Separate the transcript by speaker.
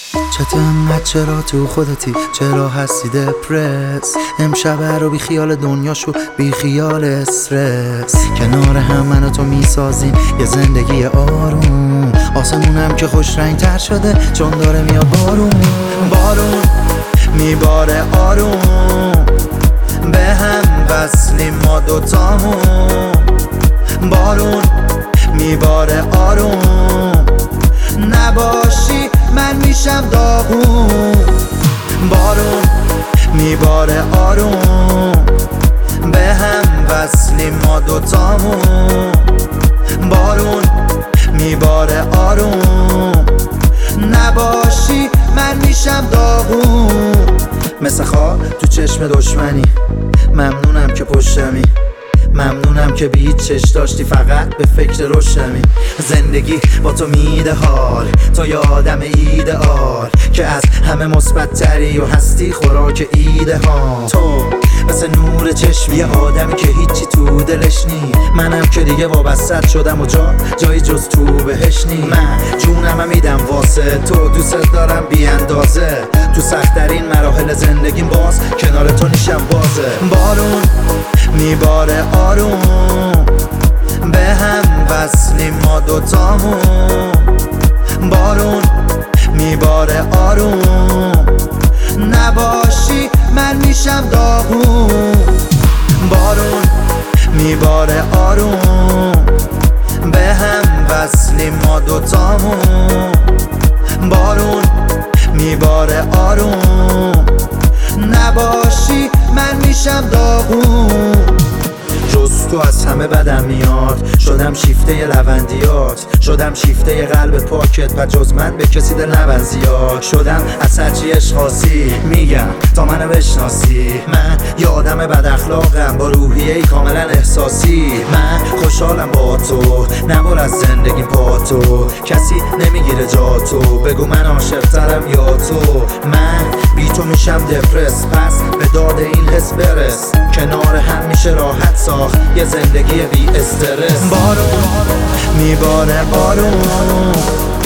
Speaker 1: چرا تو خودتی، چرا هستی دپرس؟ امشب رو بی خیال دنیا شو، بی خیال استرس. کنار هم من و تو میسازیم یه زندگی آروم، آسمونم که خوش رنگ تر شده چون داره میاد بارون میباره آروم، به هم وصلیم ما دوتامون. بارون میباره آروم، نباشی من میشم داغون. بارون میباره آروم، به هم وصلیم ما دوتامون. بارون میباره آروم، نباشی من میشم داغون. مثل خواب تو چشم دشمنی، ممنونم که پشتمی، ممنونم که به هیچ چش داشتی، فقط به فکر روشنمی. زندگی با تو میده حال، تو یه آدم ایدئال که از همه مثبت تری و هستی خوراک ایده ها. تو مثل نور چشمی، یه آدمی که هیچی تو دلش نی. منم که دیگه وابستت شدم و جایی جز تو بهش نی. من جونم میدم واسه تو، دوست دارم بی اندازه. تو سخت‌ترین مراحل زندگیم باز کنار تو نیشم بازه. بارون میباره آروم، به هم وصلیم ما دوتامون. بارون میباره آروم، نباشی من میشم داغون. بارون میباره آروم، به هم وصلیم ما دوتامون. بارون میباره آروم، نباشی من میشم داغون. جز تو از همه بدم میاد، شدم شیفته ی لوندیات، شدم شیفته ی قلب پاکت و جز من به کسی دل نبند زیاد. شدم از هرچی عشقاسی میگم تا منو بشناسی. من یه آدم بد اخلاقم با روحیه‌ای کاملا احساسی. من خوشحالم با تو، نبر از زندگی پا تو، کسی نمیگیره جا تو. بگو من عاشق‌ترم یا تو؟ من بی تو میشم دپرس، پس به داد این حس برس. کنار هم میشه راحت ساخت یه زندگی بی استرس. بارون میباره آروم،